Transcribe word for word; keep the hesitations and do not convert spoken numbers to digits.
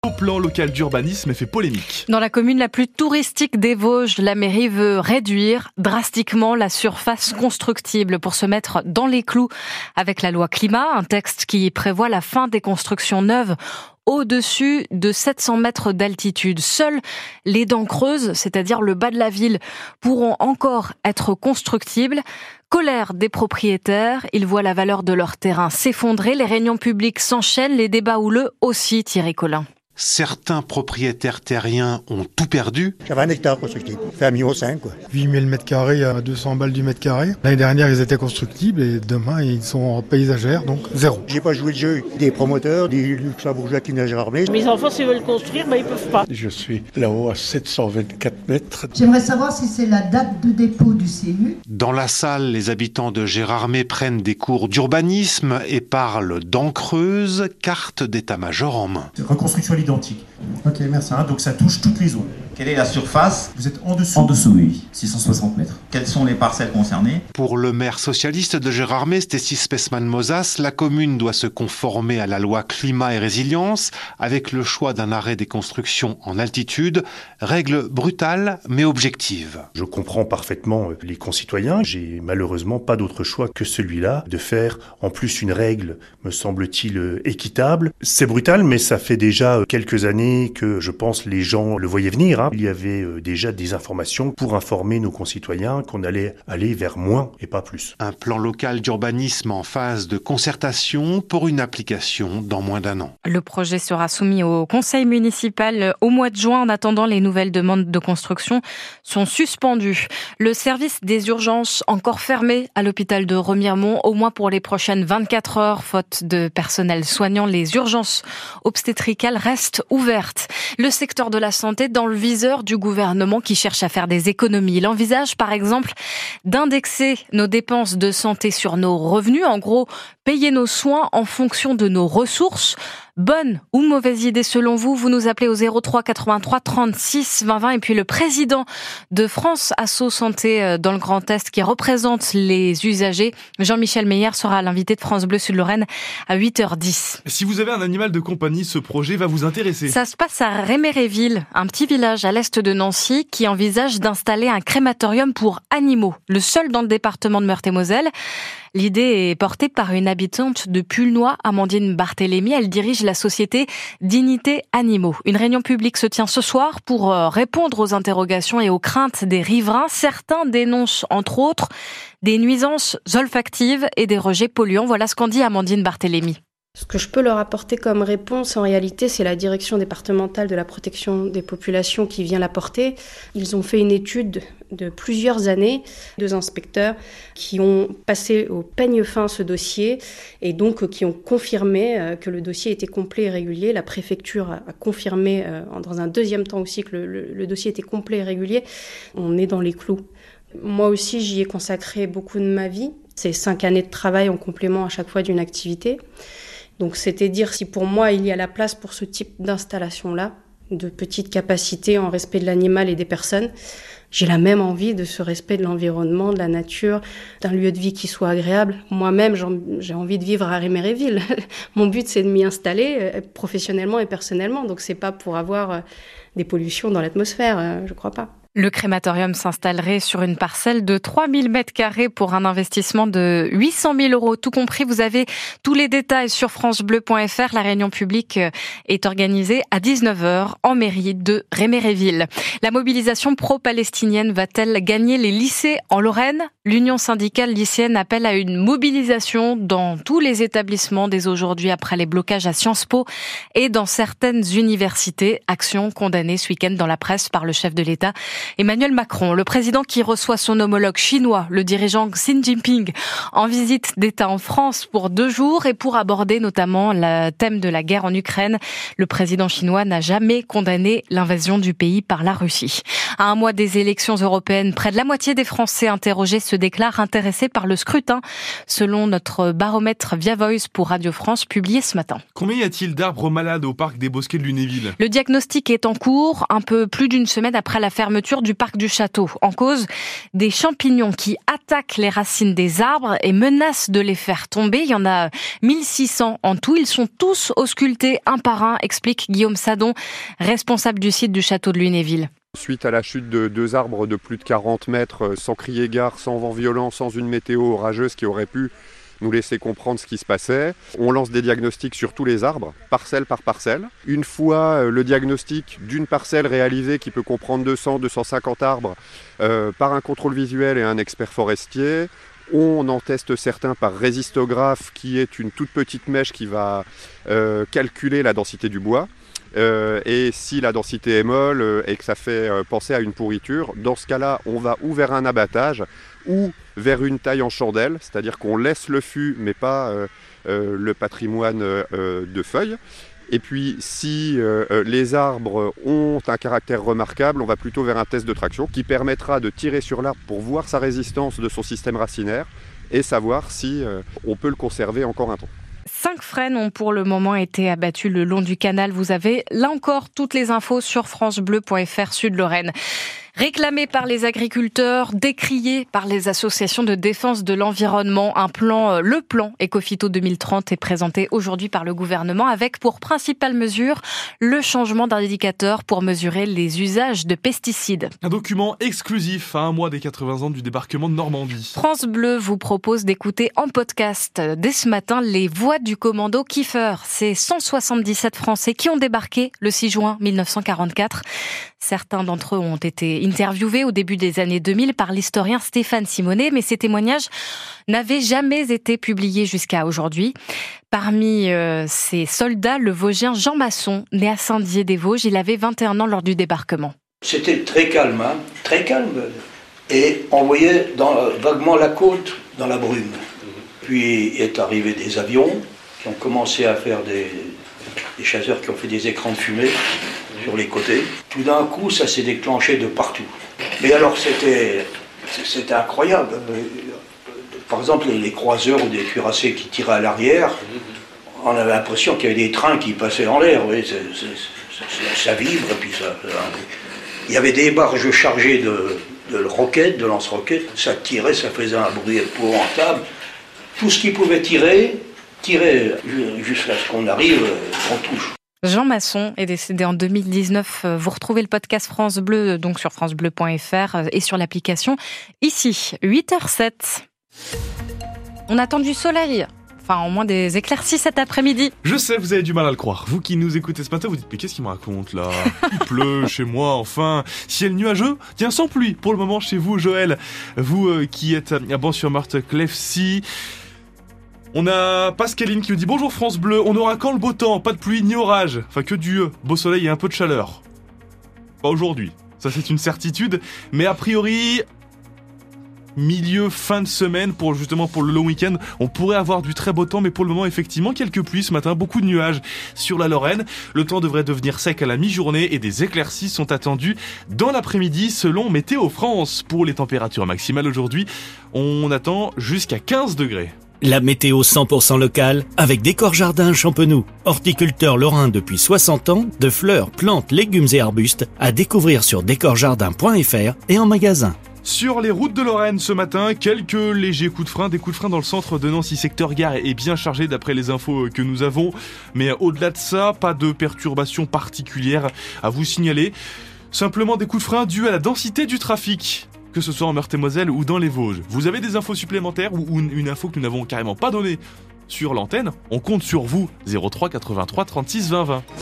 Au plan local d'urbanisme fait polémique. Dans la commune la plus touristique des Vosges, la mairie veut réduire drastiquement la surface constructible pour se mettre dans les clous avec la loi climat, un texte qui prévoit la fin des constructions neuves au-dessus de sept cents mètres d'altitude. Seules les dents creuses, c'est-à-dire le bas de la ville, pourront encore être constructibles. Colère des propriétaires, ils voient la valeur de leur terrain s'effondrer, les réunions publiques s'enchaînent, les débats houleux aussi, Thierry Collin. Certains propriétaires terriens ont tout perdu. J'avais un hectare constructible, fait un million cinq quoi. huit mille mètres carrés à deux cents balles du mètre carré. L'année dernière, ils étaient constructibles et demain, ils sont paysagères, donc zéro. J'ai pas joué le jeu des promoteurs, des luxembourgeois qui nagent armés. Mes enfants, s'ils veulent construire, ben, ils peuvent pas. Je suis là-haut à sept cent vingt-quatre mètres. J'aimerais savoir si c'est la date de dépôt du C U. Dans la salle, les habitants de Gérardmer prennent des cours d'urbanisme et parlent dents creuses, carte d'état-major en main. Reconstruction à l'identique. Ok, merci. Hein, donc ça touche toutes les zones. Quelle est la surface ? Vous êtes en dessous En dessous, oui. six cent soixante mètres. Quelles sont les parcelles concernées ? Pour le maire socialiste de Gérardmer, Stécie Spesman-Mozas, la commune doit se conformer à la loi climat et résilience avec le choix d'un arrêt des constructions en altitude. Règle brutale mais objective. Je comprends parfaitement les concitoyens. J'ai malheureusement pas d'autre choix que celui-là, de faire en plus une règle, me semble-t-il, équitable. C'est brutal, mais ça fait déjà quelques années que je pense les gens le voyaient venir. Hein. Il y avait déjà des informations pour informer nos concitoyens qu'on allait aller vers moins et pas plus. Un plan local d'urbanisme en phase de concertation pour une application dans moins d'un an. Le projet sera soumis au conseil municipal au mois de juin. En attendant, les nouvelles demandes de construction sont suspendues. Le service des urgences encore fermé à l'hôpital de Remiremont, au moins pour les prochaines vingt-quatre heures. Faute de personnel soignant, les urgences obstétricales restent ouvertes. Le secteur de la santé dans le viseur du gouvernement qui cherche à faire des économies. Il envisage par exemple d'indexer nos dépenses de santé sur nos revenus. En gros, payer nos soins en fonction de nos ressources. Bonne ou mauvaise idée selon vous? Vous nous appelez au zéro trois quatre-vingt-trois trente-six vingt vingt. Et puis le président de France Asso Santé dans le Grand Est qui représente les usagers, Jean-Michel Meyer, sera l'invité de France Bleu Sud-Lorraine à huit heures dix. Si vous avez un animal de compagnie, ce projet va vous intéresser. Ça se passe à Réméréville, un petit village à l'est de Nancy qui envisage d'installer un crématorium pour animaux, le seul dans le département de Meurthe-et-Moselle. L'idée est portée par une habitante de Pulnoy, Amandine Barthélémy. Elle dirige la société Dignité Animaux. Une réunion publique se tient ce soir pour répondre aux interrogations et aux craintes des riverains. Certains dénoncent, entre autres, des nuisances olfactives et des rejets polluants. Voilà ce qu'en dit Amandine Barthélémy. Ce que je peux leur apporter comme réponse, en réalité, c'est la direction départementale de la protection des populations qui vient l'apporter. Ils ont fait une étude de plusieurs années, deux inspecteurs qui ont passé au peigne fin ce dossier et donc qui ont confirmé que le dossier était complet et régulier. La préfecture a confirmé dans un deuxième temps aussi que le, le, le dossier était complet et régulier. On est dans les clous. Moi aussi, j'y ai consacré beaucoup de ma vie. C'est cinq années de travail en complément à chaque fois d'une activité. Donc c'était dire si pour moi il y a la place pour ce type d'installation-là, de petite capacité en respect de l'animal et des personnes. J'ai la même envie de ce respect de l'environnement, de la nature, d'un lieu de vie qui soit agréable. Moi-même, j'ai envie de vivre à Réméréville. Mon but, c'est de m'y installer professionnellement et personnellement. Donc c'est pas pour avoir des pollutions dans l'atmosphère, je crois pas. Le crématorium s'installerait sur une parcelle de trois mille mètres carrés pour un investissement de huit cent mille euros. Tout compris, vous avez tous les détails sur francebleu point f r. La réunion publique est organisée à dix-neuf heures en mairie de Réméréville. La mobilisation pro-palestinienne va-t-elle gagner les lycées en Lorraine? L'Union syndicale lycéenne appelle à une mobilisation dans tous les établissements dès aujourd'hui après les blocages à Sciences Po et dans certaines universités. Action condamnée ce week-end dans la presse par le chef de l'État Emmanuel Macron, le président qui reçoit son homologue chinois, le dirigeant Xi Jinping, en visite d'État en France pour deux jours et pour aborder notamment le thème de la guerre en Ukraine. Le président chinois n'a jamais condamné l'invasion du pays par la Russie. À un mois des élections européennes, près de la moitié des Français interrogés se déclarent intéressés par le scrutin, selon notre baromètre Via Voice pour Radio France, publié ce matin. Combien y a-t-il d'arbres malades au parc des Bosquets de Lunéville? Le diagnostic est en cours, un peu plus d'une semaine après la fermeture réouverture du parc du château. En cause, des champignons qui attaquent les racines des arbres et menacent de les faire tomber. Il y en a mille six cents en tout. Ils sont tous auscultés un par un, explique Guillaume Sadon, responsable du site du château de Lunéville. Suite à la chute de deux arbres de plus de quarante mètres, sans crier gare, sans vent violent, sans une météo orageuse qui aurait pu nous laisser comprendre ce qui se passait, on lance des diagnostics sur tous les arbres, parcelle par parcelle. Une fois le diagnostic d'une parcelle réalisé qui peut comprendre deux cents à deux cent cinquante arbres euh, par un contrôle visuel et un expert forestier, on en teste certains par résistographe qui est une toute petite mèche qui va euh, calculer la densité du bois. Euh, et si la densité est molle euh, et que ça fait euh, penser à une pourriture, dans ce cas-là, on va ou vers un abattage ou vers une taille en chandelle, c'est-à-dire qu'on laisse le fût mais pas euh, euh, le patrimoine euh, de feuilles. Et puis si euh, les arbres ont un caractère remarquable, on va plutôt vers un test de traction qui permettra de tirer sur l'arbre pour voir sa résistance de son système racinaire et savoir si euh, on peut le conserver encore un temps. Cinq frênes ont pour le moment été abattus le long du canal. Vous avez là encore toutes les infos sur francebleu point fr Sud-Lorraine. Réclamé par les agriculteurs, décrié par les associations de défense de l'environnement, un plan, le plan Ecophyto deux mille trente est présenté aujourd'hui par le gouvernement avec pour principale mesure le changement d'indicateur pour mesurer les usages de pesticides. Un document exclusif à un mois des quatre-vingts ans du débarquement de Normandie. France Bleu vous propose d'écouter en podcast dès ce matin les voix du commando Kiefer. C'est cent soixante-dix-sept Français qui ont débarqué le six juin mille neuf cent quarante-quatre. Certains d'entre eux ont été interviewés au début des années deux mille par l'historien Stéphane Simonet, mais ces témoignages n'avaient jamais été publiés jusqu'à aujourd'hui. Parmi euh, ces soldats, le Vosgien Jean Masson, né à Saint-Dié-des-Vosges, il avait vingt et un ans lors du débarquement. C'était très calme, hein, très calme, et on voyait dans, vaguement la côte dans la brume. Puis est arrivé des avions qui ont commencé à faire des, des chasseurs qui ont fait des écrans de fumée sur les côtés. Tout d'un coup, ça s'est déclenché de partout. Mais alors, c'était, c'était incroyable. Par exemple, les croiseurs ou des cuirassés qui tiraient à l'arrière, on avait l'impression qu'il y avait des trains qui passaient en l'air. Oui, c'est, c'est, c'est, ça vibre, et puis ça... Il y avait des barges chargées de, de roquettes, de lance-roquettes. Ça tirait, ça faisait un bruit épouvantable. Tout ce qui pouvait tirer, tirait jusqu'à ce qu'on arrive, qu'on touche. Jean Masson est décédé en deux mille dix-neuf. Vous retrouvez le podcast France Bleu donc sur francebleu point fr et sur l'application ici, huit heures sept. On attend du soleil, enfin au moins des éclaircies cet après-midi. Je sais, vous avez du mal à le croire. Vous qui nous écoutez ce matin, vous dites mais qu'est-ce qu'il me raconte là? Il pleut chez moi, enfin. Ciel nuageux, tiens sans pluie pour le moment chez vous, Joël. Vous euh, qui êtes à Ban-sur-Meurthe-Clefcy. On a Pascaline qui nous dit « Bonjour France Bleu, on aura quand le beau temps? Pas de pluie ni orage. Enfin que du beau soleil et un peu de chaleur. » Pas aujourd'hui, ça c'est une certitude. Mais a priori, milieu, fin de semaine, pour justement pour le long week-end, on pourrait avoir du très beau temps. Mais pour le moment, effectivement, quelques pluies ce matin, beaucoup de nuages sur la Lorraine. Le temps devrait devenir sec à la mi-journée et des éclaircies sont attendues dans l'après-midi selon Météo France. Pour les températures maximales aujourd'hui, on attend jusqu'à quinze degrés. La météo cent pour cent locale avec Décor Jardin Champenoux. Horticulteur lorrain depuis soixante ans, de fleurs, plantes, légumes et arbustes à découvrir sur décor jardin point fr et en magasin. Sur les routes de Lorraine ce matin, quelques légers coups de frein, des coups de frein dans le centre de Nancy, secteur gare est bien chargé d'après les infos que nous avons. Mais au-delà de ça, pas de perturbations particulières à vous signaler. Simplement des coups de frein dus à la densité du trafic, que ce soit en Meurthe-et-Moselle ou dans les Vosges. Vous avez des infos supplémentaires ou une, une info que nous n'avons carrément pas donnée sur l'antenne? On compte sur vous, zéro trois quatre-vingt-trois trente-six vingt vingt.